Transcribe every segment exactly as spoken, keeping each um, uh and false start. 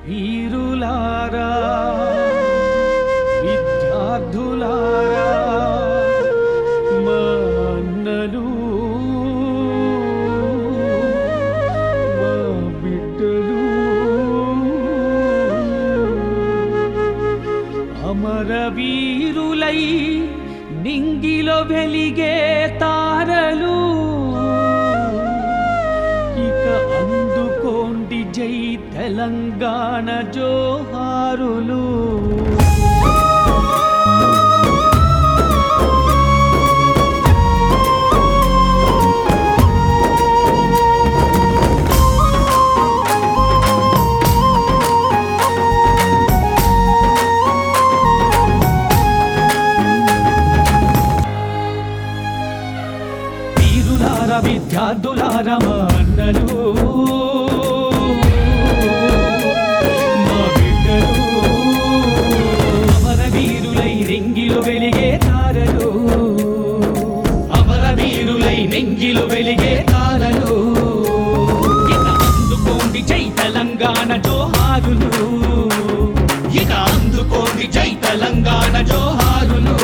వీరులారా విద్యార్థులారా మా అన్నలు మా బిడ్డలు అమరవీరులై నింగిలో వెలిగే తారలు ఇక అందుకోండి జై తెలంగాణ జోహారులు. వీరులారా విద్యార్థులారా మా అన్నలు మా బిడ్డలు అమరవీరులై నెంగిలో వెలిగే తారలు అమరవీరులై నెంగిలో వెలిగే తారలు ఇక అందుకోండి జై తెలంగాణ జోహారులు ఇక అందుకోండి జై తెలంగాణ జోహారులు.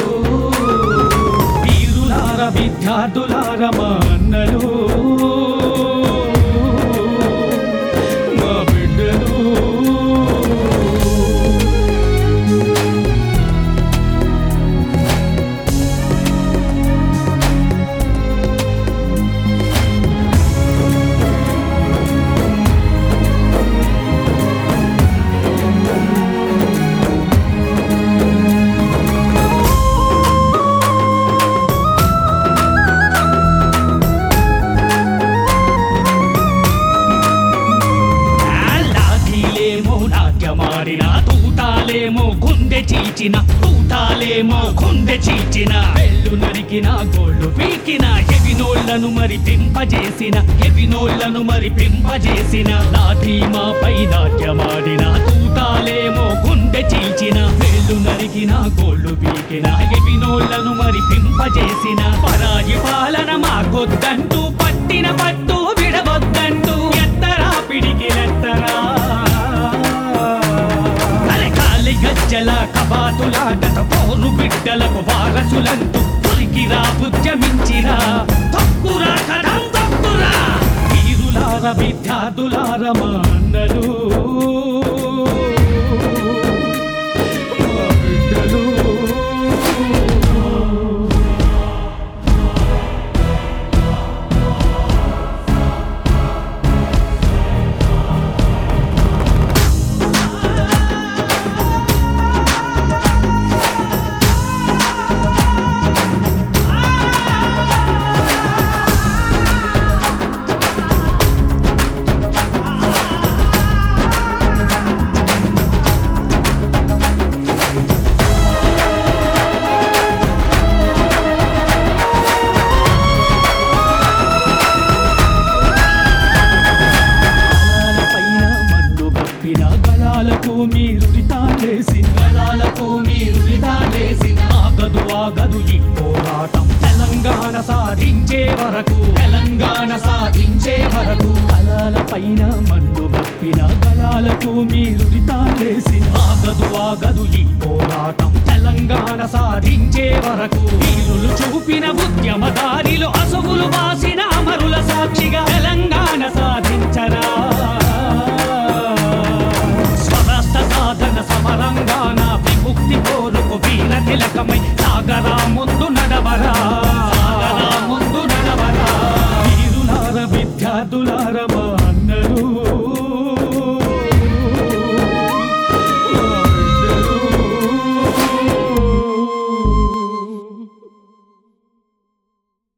వీరులారా విద్యార్థులారా మా అన్నలు మా బిడ్డలు మారిన తూటాలేమో గుండె చీచిన తూటాలేమో గుండె చీచిన వెళ్ళు నరికిన గోళ్ళు పీకిన ఎవినోళ్లను మరి పింపజేసిన ఎవినోళ్లను మరి పింపజేసిన లాఠీ మాపై నాట్యమాడిన తూటాలేమో గుండె చీల్చిన వెళ్ళు నరికిన గోళ్ళు పీకిన ఎవినోళ్లను మరి పింపజేసిన పరాయి పాలన మాకొద్దంటూ పట్టిన పట్టు విడవద్దంటూ ఎత్తరా పిడికిలెత్తరా గజ్జల కబాతులా గత పోరు బిడ్డలకు వారసులంటూ పురికిరా ఉద్యమించిరా తక్కురా కథం తక్కురా. వీరులారా విద్యార్థులారా మా అన్నలు మా బిడ్డలు గలాలకు మీరు రితాలేసిన గలాలకు మీరు రితాలేసిన ఆగదు ఆగదు ఈ పోరాటం తెలంగాణ సాధించే వరకు తెలంగాణ సాధించే వరకు గలాల పైన మన్ను బప్పిన గలాలకు మీరు రితాలేసిన ఆగదు ఆగదు ఈ పోరాటం తెలంగాణ సాధించే వరకు వీరులు చూపిన ఉద్యమ దారిలో అసువులు వాసిన అమరుల సాక్షిగా తెలంగాణ సాధించరా సాధన సమరంగాన విముక్తి కోరుకు వీర తిలకమై సాగరా ముందు నడవరా సాగరా ముందు నడవరా. వీరులారా విద్యార్థులారా మా